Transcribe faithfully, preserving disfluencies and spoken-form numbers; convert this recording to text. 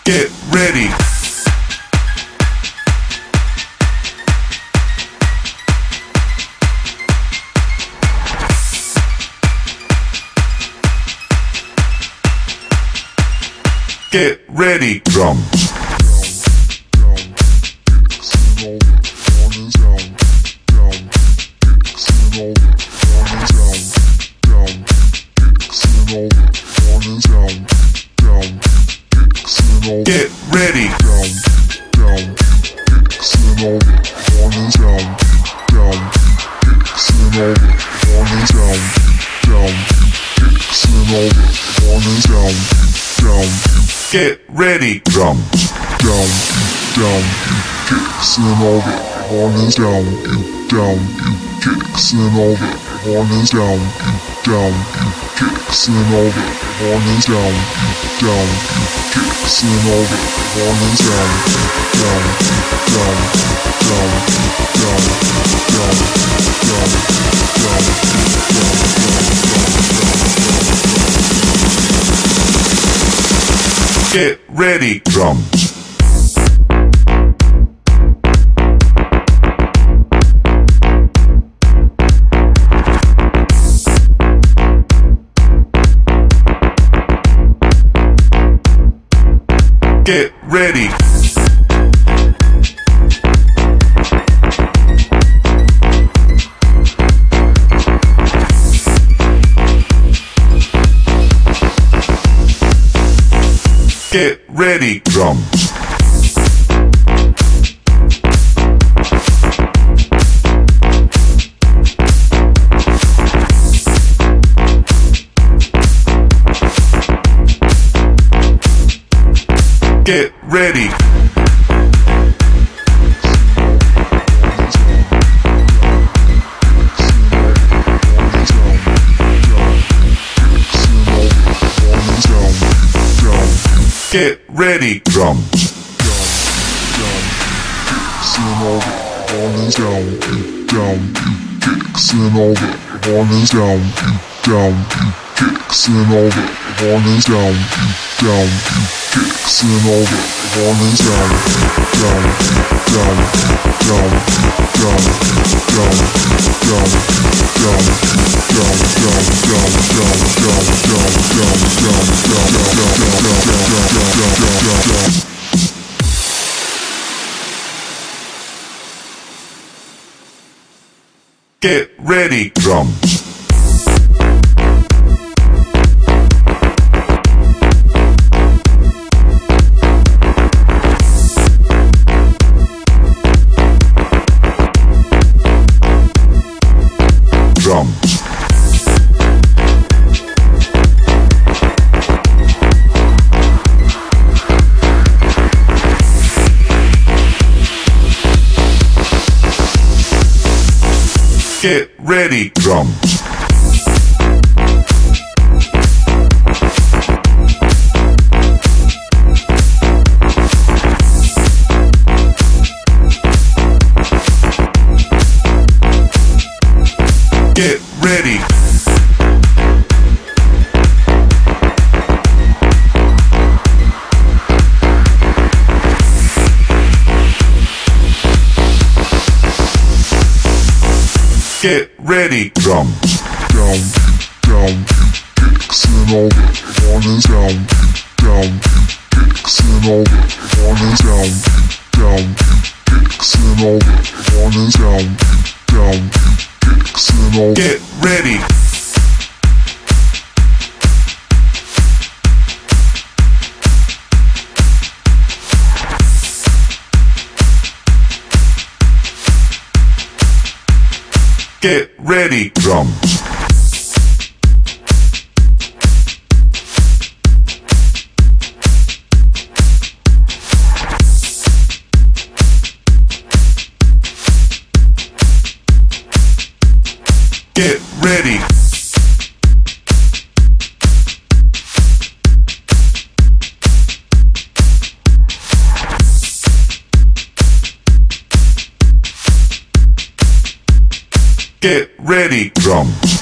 Get ready. Get ready. Drums. Get ready. Down, down, fixing over, on and down, down, fixing over, on and down, down, fixing over, on and down, down. Get ready. Drums. Down, down, fixing over, on and down, down, fixing over, on and down, down, fixing over, on and down, down. Fixing over, on and down, down, down, down, down, down, down, down, down. Get ready, drums. Get ready. Get ready, drums. Get ready. Get ready, drums. Fixing over, on and down, down. Fixing over, on and down, down. Fixing over, on and down, down. Fixing over, on and down, down, down, down, down, down, down, down, down, down, down, down, down, down, down, down. Get ready, drums. Drums. Get ready, drums. Get ready. Get ready, drums. Down, down, fixing over, on and down, down. Fixing over, on and down, down. Fixing over, on and down, down. Fixing over. Get ready. Get ready, drums. Get ready. Get ready, drums.